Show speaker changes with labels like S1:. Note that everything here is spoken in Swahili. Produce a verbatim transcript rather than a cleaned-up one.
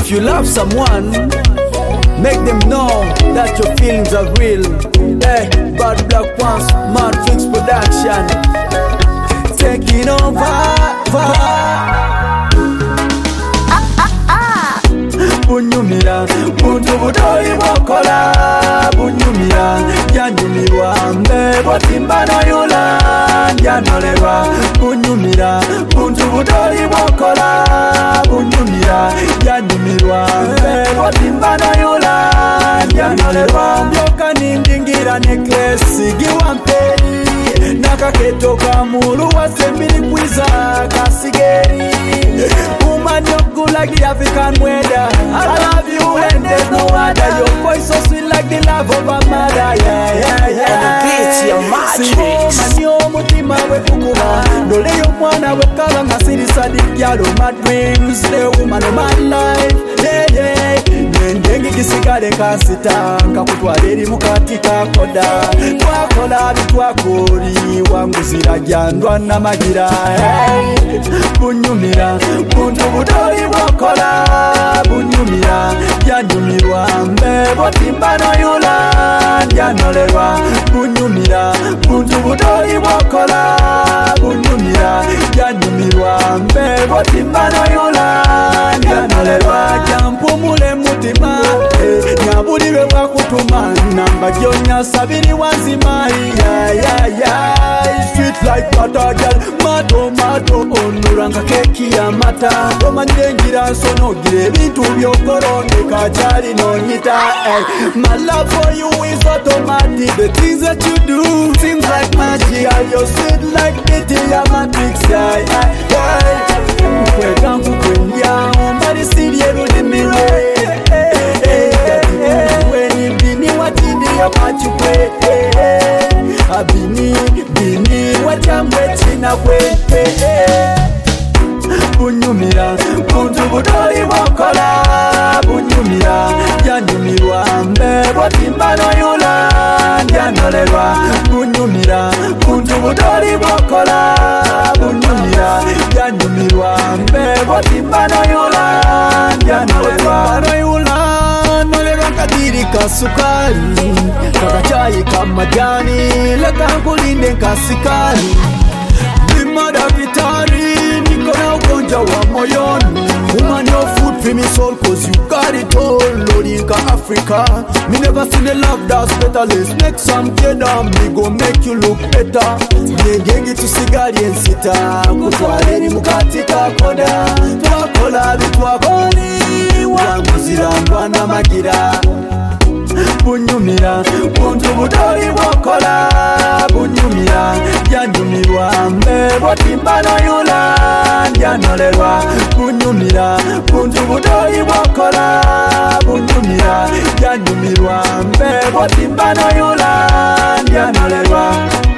S1: If you love someone, make them know that your feelings are real. Hey, Bad Black Ones, Matrix Production, taking over. Bunyumira, buntu budoli bokola. Bunyumira, yanyumirwa mbe botimbano yula. Yanolewa, bunyumira, buntu budoli bokola. Bunyumira, yanyumirwa mbe botimbano yula. Yanolewa, myoka nindingira necklace giwamperi. Nakaketo kamulu wasembili kwiza kasigeri. Umanyoko like the African weather. I love you and there's no other. Your voice so sweet like the love of a mother. Yeah, yeah, yeah.
S2: Beats your Matrix.
S1: Manyo mutima we kukuba. Dole yo mwana we kala ngasiri sadik yalo my dreams. The woman of my life. Yeah, yeah. Nendengi kisigale kasita. Kakutwaliri mukatika koda. Twakola bitwakori. Wangu zirajandwa na magira. Hey. Bunyumira. Buntu budoli bokola. Bunyumira. Yanyumirwa mbe botimbano yula. Yanolewa. Bunyumira. Buntu budoli bokola. Bunyumira. Yanyumirwa mbe botimbano yula. Yanolewa. Jampumule mutima. Nyabulire wakutuma. Namba gyonya sabini wanzima. Yeah, yeah, yeah. Sweet like butter girl. Mado, mado. Onuranga keki ya mata. Romanye ngira sono gire bintu byokoro. Neka jari no nyita. My love for you is automatic. The things that you do seems like magic. You're sweet like Betty ya Matrix. Yeah, yeah, yeah. Kweka mkukwenya. Ombari siri yeru dimire. Weni bini watini ya machukwe. Abini, bini wachamwe china kwe. Bunyumira, buntu budoli bokola. Bunyumira, yanyumirwa mbe botimbano yula. Yanolewa, bunyumira, buntu budoli bokola. Bunyumira, yanyumirwa mbe botimbano yula. Yanolewa, botimbano yula. Nolewa kadiri kasukari. Kakachai kamajani. Leka kulinde kasikari. Bimada vitari. Nikona ugonja wa moyoni. Woman your food for me soul. Cause you got it all. Lorinka Africa. Me never seen a love that's better. Let's make some cheddar. Me go make you look better. Yengengi tusigari ensita. Kutwaleni mukatika koda. Twakola bitwakoni. Wangu zirandwa na magira. Bunyumira, buntu budoli bokola. Bunyumira, yanyumirwa mbe botimbano yula. Yanolewa, bunyumira, buntu budoli bokola. Bunyumira, yanyumirwa mbe botimbano yula. Yanolewa.